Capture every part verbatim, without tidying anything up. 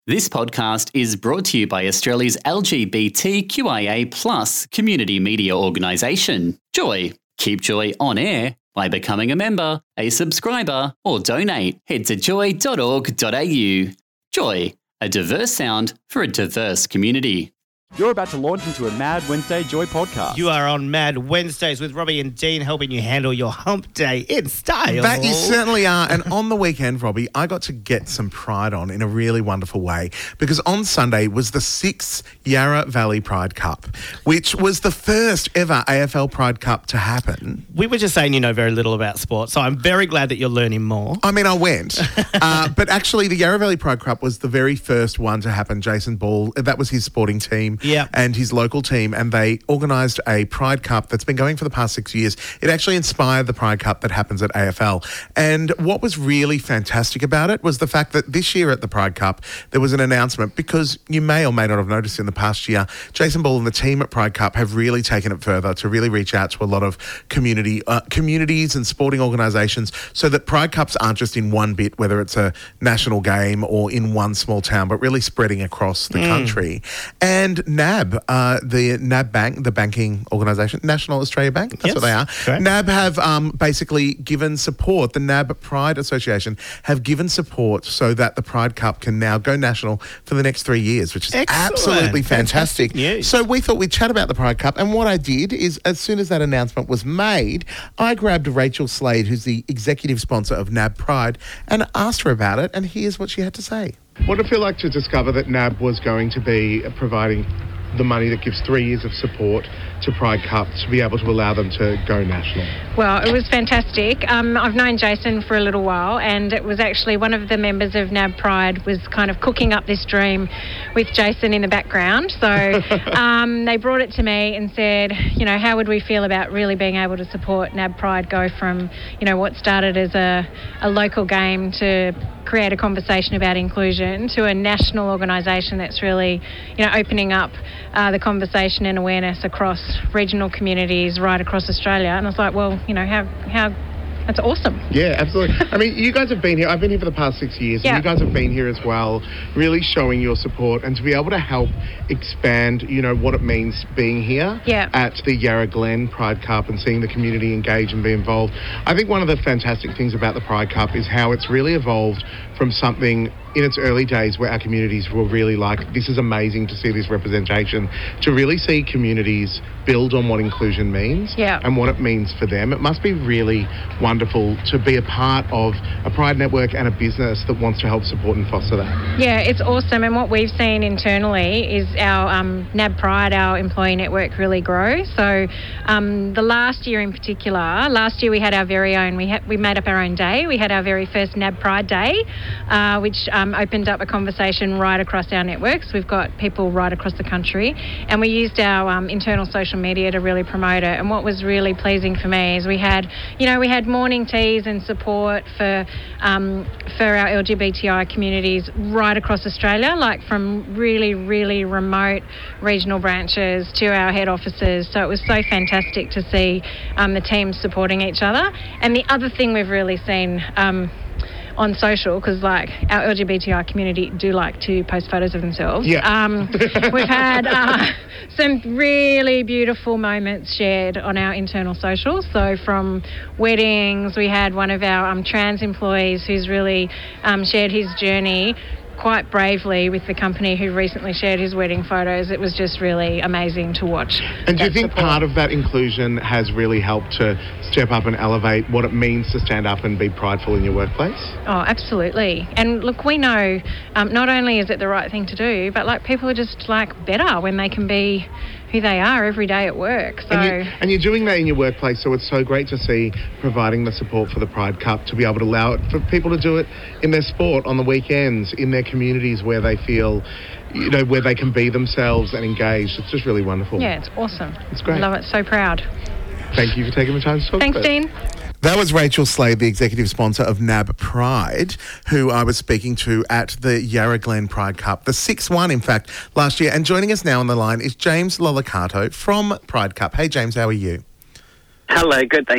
This podcast is brought to you by Australia's L G B T Q I A plus community media organisation, Joy. Keep Joy on air by becoming a member, a subscriber, or donate. Head to joy dot org dot a u. Joy, a diverse sound for a diverse community. You're about to launch into a Mad Wednesday Joy podcast. You are on Mad Wednesdays with Robbie and Dean, helping you handle your hump day in style. That you certainly are. And on the weekend, Robbie, I got to get some pride on in a really wonderful way, because on Sunday was the sixth Yarra Valley Pride Cup, which was the first ever A F L Pride Cup to happen. We were just saying you know very little about sport, so I'm very glad that you're learning more. I mean, I went. uh, but actually, the Yarra Valley Pride Cup was the very first one to happen. Jason Ball, that was his sporting team. Yeah. And his local team, and they organised a Pride Cup that's been going for the past six years. It actually inspired the Pride Cup that happens at A F L. And what was really fantastic about it was the fact that this year at the Pride Cup, there was an announcement, because you may or may not have noticed in the past year, Jason Ball and the team at Pride Cup have really taken it further to really reach out to a lot of community uh, communities and sporting organisations, so that Pride Cups aren't just in one bit, whether it's a national game or in one small town, but really spreading across the mm. country. And N A B, uh, the N A B Bank, the banking organisation, National Australia Bank, that's yes, what they are. correct. N A B have um, basically given support, the N A B Pride Association have given support so that the Pride Cup can now go national for the next three years, which is Excellent. absolutely fantastic. Fantastic news. So we thought we'd chat about the Pride Cup, and what I did is, as soon as that announcement was made, I grabbed Rachel Slade, who's the executive sponsor of N A B Pride, and asked her about it, and here's what she had to say. What did it feel like to discover that N A B was going to be providing the money that gives three years of support to Pride Cup to be able to allow them to go national? Well, it was fantastic. Um, I've known Jason for a little while, and it was actually one of the members of N A B Pride was kind of cooking up this dream with Jason in the background. So um, they brought it to me and said, you know, how would we feel about really being able to support N A B Pride go from, you know, what started as a, a local game to create a conversation about inclusion to a national organisation that's really, you know, opening up uh, the conversation and awareness across regional communities right across Australia. And I was like, well, you know, how how that's awesome. Yeah, absolutely. I mean, you guys have been here. I've been here for the past six years. Yeah. And you guys have been here as well, really showing your support, and to be able to help expand, you know, what it means being here yeah. at the Yarra Glen Pride Cup and seeing the community engage and be involved. I think one of the fantastic things about the Pride Cup is how it's really evolved from something in its early days where our communities were really like, this is amazing to see this representation, to really see communities build on what inclusion means yeah. and what it means for them. It must be really wonderful to be a part of a Pride network and a business that wants to help support and foster that. Yeah, it's awesome. And what we've seen internally is our um, N A B Pride, our employee network, really grow. So um, the last year in particular, last year we had our very own, we had, we made up our own day. We had our very first N A B Pride Day, uh, which um, opened up a conversation right across our networks. We've got people right across the country, and we used our um, internal social media to really promote it. And what was really pleasing for me is we had, you know, we had morning teas and support for um, for our L G B T I communities right across Australia, like from really, really remote regional branches to our head offices. So it was so fantastic to see um, the teams supporting each other. And the other thing we've really seen um, on social, because like our L G B T I community do like to post photos of themselves. Yeah. Um, we've had uh, some really beautiful moments shared on our internal socials. So from weddings, we had one of our um, trans employees who's really um, shared his journey quite bravely with the company, who recently shared his wedding photos. It was just really amazing to watch. And do you that think support. part of that inclusion has really helped to step up and elevate what it means to stand up and be prideful in your workplace? Oh, absolutely. And look, we know um, not only is it the right thing to do, but like people are just like better when they can be who they are every day at work. So and, you, and you're doing that in your workplace, so it's so great to see providing the support for the Pride Cup to be able to allow it for people to do it in their sport on the weekends, in their communities where they feel, you know, where they can be themselves and engaged. It's just really wonderful. yeah, it's awesome. It's great. Love it. So proud. Thank you for taking the time to talk Thanks, about it. Dean. That was Rachel Slade, the executive sponsor of N A B Pride, who I was speaking to at the Yarra Glen Pride Cup, the sixth one, in fact, last year. And joining us now on the line is James Lolicato from Pride Cup. Hey, James, how are you? Hello, good, thank you.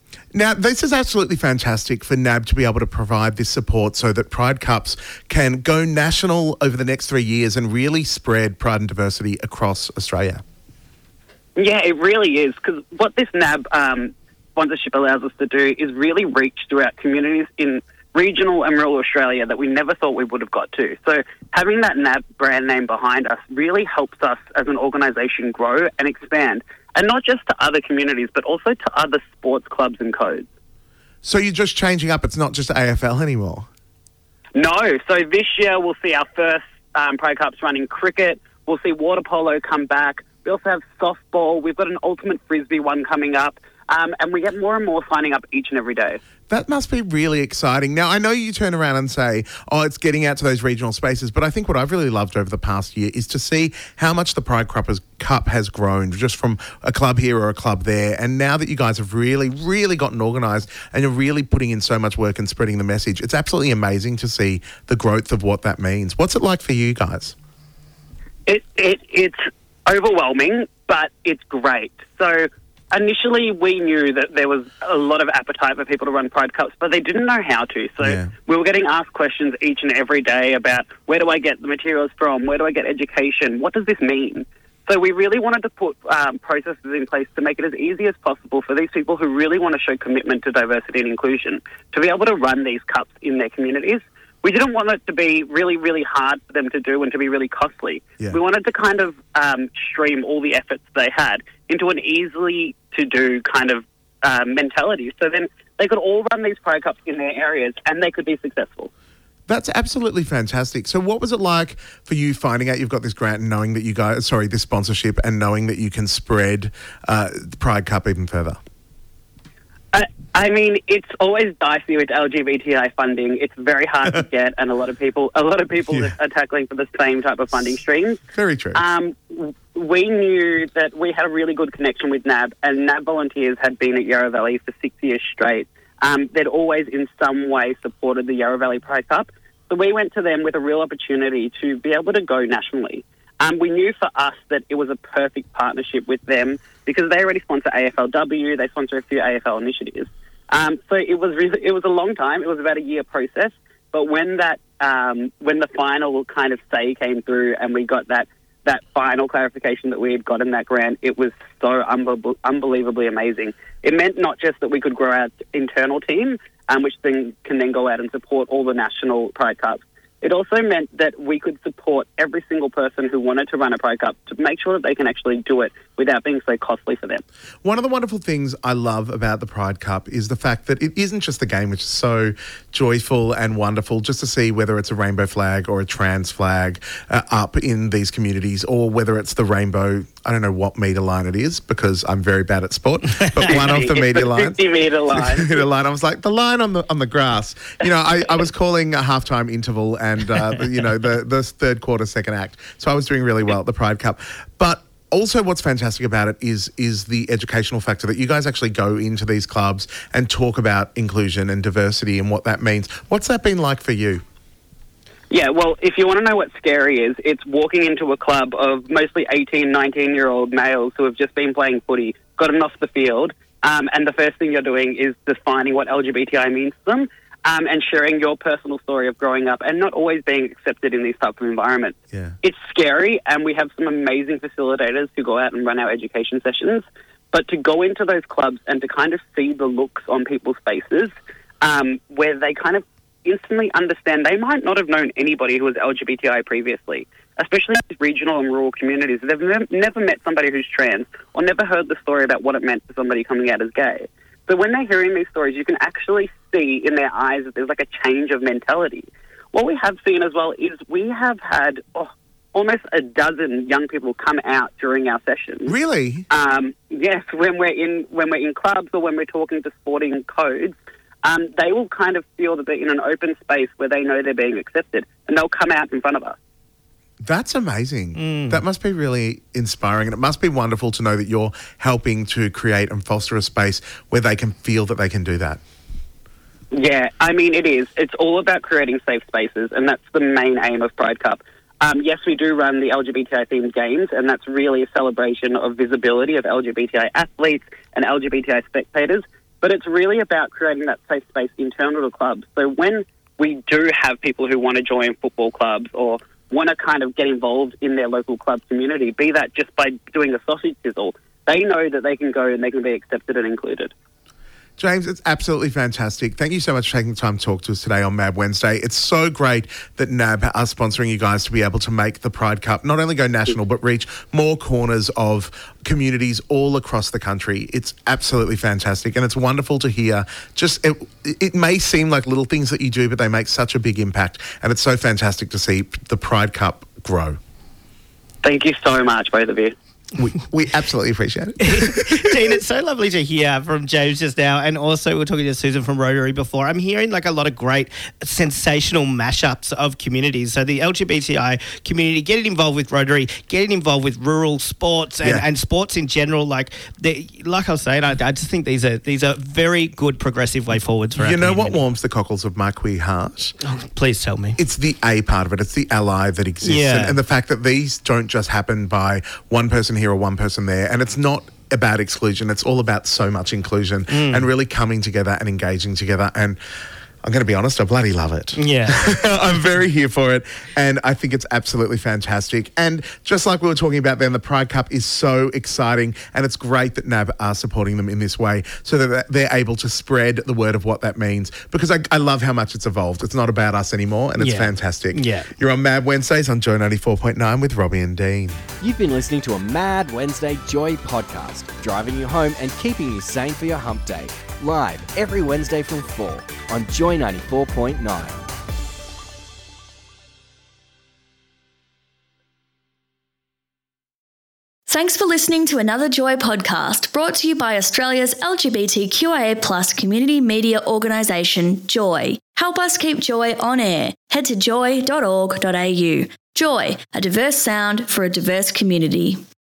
Now, this is absolutely fantastic for N A B to be able to provide this support so that Pride Cups can go national over the next three years and really spread pride and diversity across Australia. Yeah, it really is, because what this N A B um, sponsorship allows us to do is really reach throughout communities in regional and rural Australia that we never thought we would have got to. So having that N A B brand name behind us really helps us as an organisation grow and expand, and not just to other communities, but also to other sports clubs and codes. So you're just changing up, it's not just A F L anymore? No, so this year we'll see our first um, Pride Cups running cricket, we'll see water polo come back, we also have softball, we've got an ultimate frisbee one coming up, um, and we get more and more signing up each and every day. That must be really exciting. Now, I know you turn around and say, oh, it's getting out to those regional spaces, but I think what I've really loved over the past year is to see how much the Pride Cup has grown just from a club here or a club there. And now that you guys have really, really gotten organised and you're really putting in so much work and spreading the message, it's absolutely amazing to see the growth of what that means. What's it like for you guys? It, it It's overwhelming, but it's great. So initially, we knew that there was a lot of appetite for people to run Pride Cups, but they didn't know how to. So Yeah. we were getting asked questions each and every day about where do I get the materials from? Where do I get education? What does this mean? So we really wanted to put um, processes in place to make it as easy as possible for these people who really want to show commitment to diversity and inclusion to be able to run these cups in their communities. We didn't want it to be really, really hard for them to do and to be really costly. Yeah. We wanted to kind of um, stream all the efforts they had into an easily to do kind of uh, mentality. So then they could all run these Pride Cups in their areas and they could be successful. That's absolutely fantastic. So what was it like for you finding out you've got this grant and knowing that you guys, sorry, this sponsorship and knowing that you can spread uh, the Pride Cup even further? I, I mean, it's always dicey with L G B T I funding. It's very hard to get, and a lot of people, a lot of people Yeah. are tackling for the same type of funding streams. Very true. Um, we knew that we had a really good connection with N A B, and N A B volunteers had been at Yarra Valley for six years straight. Um, they'd always, in some way, supported the Yarra Valley Pride Cup. So we went to them with a real opportunity to be able to go nationally. Um, we knew for us that it was a perfect partnership with them because they already sponsor A F L W, they sponsor a few A F L initiatives. Um, so it was really, it was a long time. It was about a year process. But when that um, when the final kind of say came through and we got that that final clarification that we had gotten that grant, it was so unbe- unbelievably amazing. It meant not just that we could grow our internal team, um, which then can then go out and support all the national Pride Cups. It also meant that we could support every single person who wanted to run a Pride Cup to make sure that they can actually do it without being so costly for them. One of the wonderful things I love about the Pride Cup is the fact that it isn't just the game, which is so joyful and wonderful, just to see whether it's a rainbow flag or a trans flag uh, up in these communities, or whether it's the rainbow, I don't know what metre line it is because I'm very bad at sport, but one of the metre lines. fifty metre line. metre line. I was like, the line on the on the grass. You know, I, I was calling a halftime interval and, uh, you know, the, the third quarter, second act. So I was doing really well at the Pride Cup. But also what's fantastic about it is is the educational factor that you guys actually go into these clubs and talk about inclusion and diversity and what that means. What's that been like for you? Yeah, well, if you want to know what scary is, it's walking into a club of mostly eighteen, nineteen-year-old males who have just been playing footy, gotten off the field, um, and the first thing you're doing is defining what L G B T I means to them um, and sharing your personal story of growing up and not always being accepted in these types of environments. Yeah. It's scary, and we have some amazing facilitators who go out and run our education sessions, but to go into those clubs and to kind of see the looks on people's faces um, where they kind of instantly understand they might not have known anybody who was L G B T I previously, especially in regional and rural communities. They've ne- never met somebody who's trans or never heard the story about what it meant for somebody coming out as gay. So when they're hearing these stories, you can actually see in their eyes that there's like a change of mentality. What we have seen as well is we have had oh, almost a dozen young people come out during our sessions. Really? Um, yes, when we're in when we're in clubs or when we're talking to sporting codes, um, they will kind of feel that they're in an open space where they know they're being accepted, and they'll come out in front of us. That's amazing. That must be really inspiring, and it must be wonderful to know that you're helping to create and foster a space where they can feel that they can do that. Yeah, I mean, it is. It's all about creating safe spaces, and that's the main aim of Pride Cup. Um, yes, we do run the L G B T I-themed games, and that's really a celebration of visibility of L G B T I athletes and L G B T I spectators. But it's really about creating that safe space internal to clubs. So when we do have people who want to join football clubs or want to kind of get involved in their local club community, be that just by doing a sausage sizzle, they know that they can go and they can be accepted and included. James, it's absolutely fantastic. Thank you so much for taking the time to talk to us today on Mad Wednesday. It's so great that N A B are sponsoring you guys to be able to make the Pride Cup not only go national, but reach more corners of communities all across the country. It's absolutely fantastic, and it's wonderful to hear. Just it, it may seem like little things that you do, but they make such a big impact, and it's so fantastic to see the Pride Cup grow. Thank you so much, both of you. We, we absolutely appreciate it. Dean, it's so lovely to hear from James just now, and also we we're talking to Susan from Rotary before. I'm hearing like a lot of great sensational mashups of communities. So the L G B T I community getting involved with Rotary, getting involved with rural sports and, Yeah. and sports in general. Like they, like I was saying, I, I just think these are these are very good progressive way forwards for our You know what community. warms the cockles of my queer heart? Oh, please tell me. It's the A part of it. It's the ally that exists. Yeah. And, and the fact that these don't just happen by one person here or one person there. And it's not about exclusion. It's all about so much inclusion Mm. and really coming together and engaging together. And I'm going to be honest, I bloody love it. Yeah. I'm very here for it, and I think it's absolutely fantastic. And just like we were talking about then, the Pride Cup is so exciting, and it's great that N A B are supporting them in this way so that they're able to spread the word of what that means, because I, I love how much it's evolved. It's not about us anymore, and it's Yeah. fantastic. Yeah. You're on Mad Wednesdays on Joy ninety-four point nine with Robbie and Dean. You've been listening to a Mad Wednesday Joy podcast, driving you home and keeping you sane for your hump day. Live every Wednesday from four on Joy ninety-four point nine. Thanks for listening to another Joy podcast brought to you by Australia's L G B T Q I A plus community media organisation, Joy. Help us keep Joy on air. Head to joy dot org dot a u. Joy, a diverse sound for a diverse community.